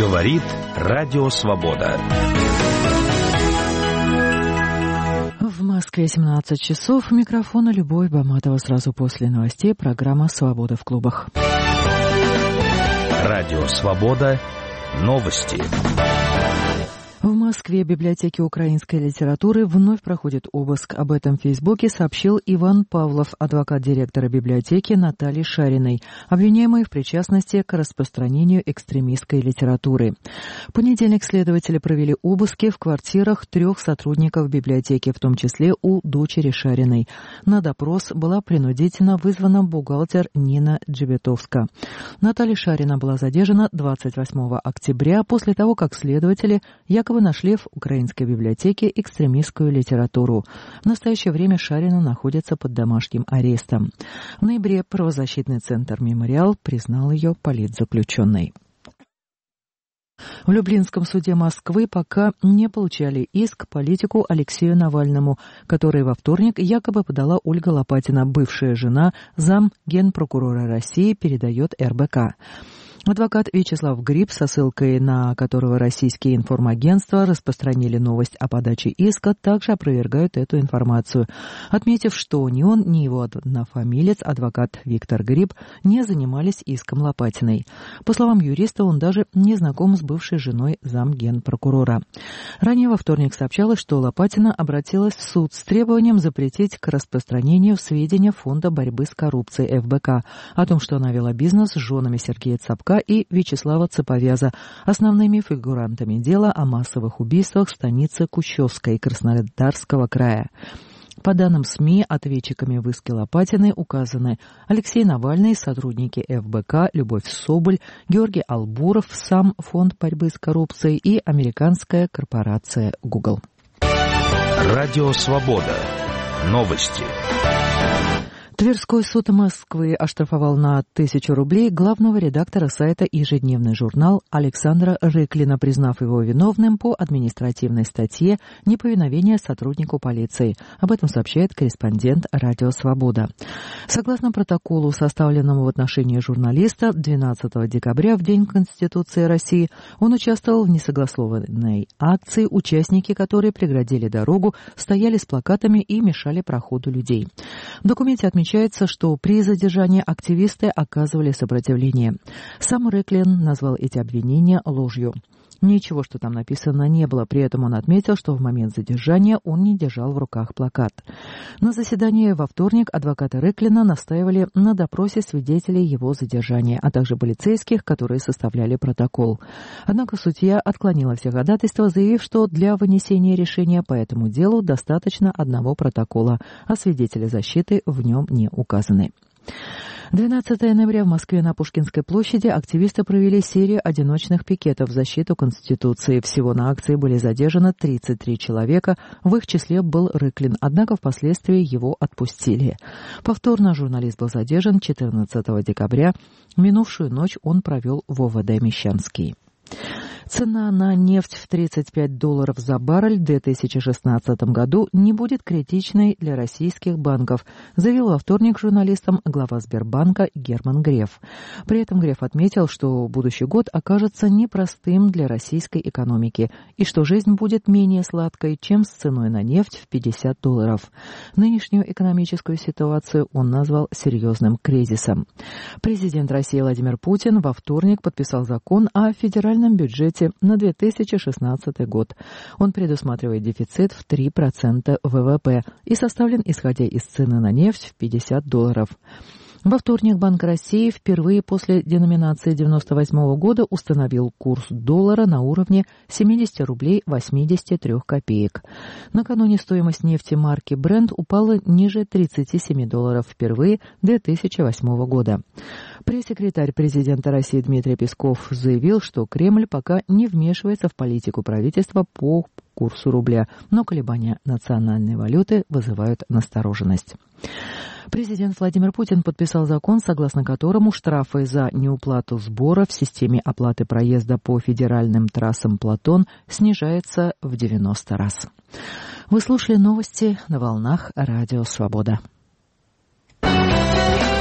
Говорит Радио Свобода. В Москве 17 часов. Микрофона Любовь Баматова. Сразу после новостей программа «Свобода в клубах». Радио Свобода. Новости. В Москве библиотеки украинской литературы вновь проходит обыск. Об этом в Фейсбуке сообщил Иван Павлов, адвокат директора библиотеки Натальи Шариной, обвиняемый в причастности к распространению экстремистской литературы. В понедельник следователи провели обыски в квартирах 3 сотрудников библиотеки, в том числе у дочери Шариной. На допрос была принудительно вызвана бухгалтер Нина Джебетовска. Наталья Шарина была задержана 28 октября после того, как следователи якобы нашли в украинской библиотеке экстремистскую литературу. В настоящее время Шарина находится под домашним арестом. В ноябре правозащитный центр «Мемориал» признал ее политзаключенной. В Люблинском суде Москвы пока не получали иск политику Алексею Навальному, который во вторник якобы подала Ольга Лопатина, бывшая жена зам генпрокурора России, передает РБК. Адвокат Вячеслав Гриб, со ссылкой на которого российские информагентства распространили новость о подаче иска, также опровергают эту информацию, отметив, что ни он, ни его однофамилец, адвокат Виктор Гриб, не занимались иском Лопатиной. По словам юриста, он даже не знаком с бывшей женой замгенпрокурора. Ранее во вторник сообщалось, что Лопатина обратилась в суд с требованием запретить к распространению сведения Фонда борьбы с коррупцией ФБК о том, что она вела бизнес с женами Сергея Цапка и Вячеслава Цаповяза, основными фигурантами дела о массовых убийствах в станице Кущевской Краснодарского края. По данным СМИ, ответчиками в иске Лопатиной указаны Алексей Навальный, сотрудники ФБК, Любовь Соболь, Георгий Албуров, сам Фонд борьбы с коррупцией и американская корпорация Google. Радио Свобода. Новости. Тверской суд Москвы оштрафовал на 1000 рублей главного редактора сайта «Ежедневный журнал» Александра Рыклина, признав его виновным по административной статье «Неповиновение сотруднику полиции». Об этом сообщает корреспондент «Радио Свобода». Согласно протоколу, составленному в отношении журналиста 12 декабря, в День Конституции России, он участвовал в несогласованной акции, участники которой преградили дорогу, стояли с плакатами и мешали проходу людей. В документе отмечается, что при задержании активисты оказывали сопротивление. Сам Рыклин назвал эти обвинения ложью. Ничего, что там написано, не было. При этом он отметил, что в момент задержания он не держал в руках плакат. На заседании во вторник адвокаты Рыклина настаивали на допросе свидетелей его задержания, а также полицейских, которые составляли протокол. Однако судья отклонила все ходатайства, заявив, что для вынесения решения по этому делу достаточно одного протокола, а свидетели защиты в нем не указаны. 12 ноября в Москве на Пушкинской площади активисты провели серию одиночных пикетов в защиту Конституции. Всего на акции были задержаны 33 человека, в их числе был Рыклин, однако впоследствии его отпустили. Повторно журналист был задержан 14 декабря. Минувшую ночь он провел в ОВД Мещанский. Цена на нефть в $35 за баррель в 2016 году не будет критичной для российских банков, заявил во вторник журналистам глава Сбербанка Герман Греф. При этом Греф отметил, что будущий год окажется непростым для российской экономики и что жизнь будет менее сладкой, чем с ценой на нефть в $50. Нынешнюю экономическую ситуацию он назвал серьезным кризисом. Президент России Владимир Путин во вторник подписал закон о федеральном бюджете на 2016 год. Он предусматривает дефицит в 3% ВВП и составлен исходя из цены на нефть в $50. Во вторник Банк России впервые после деноминации 1998 года установил курс доллара на уровне 70 рублей 83 копеек. Накануне стоимость нефти марки Brent упала ниже $37 впервые 2008 года. Пресс-секретарь президента России Дмитрий Песков заявил, что Кремль пока не вмешивается в политику правительства по курсу рубля, но колебания национальной валюты вызывают настороженность. Президент Владимир Путин подписал закон, согласно которому штрафы за неуплату сбора в системе оплаты проезда по федеральным трассам «Платон» снижаются в 90 раз. Вы слушали новости на волнах Радио Свобода.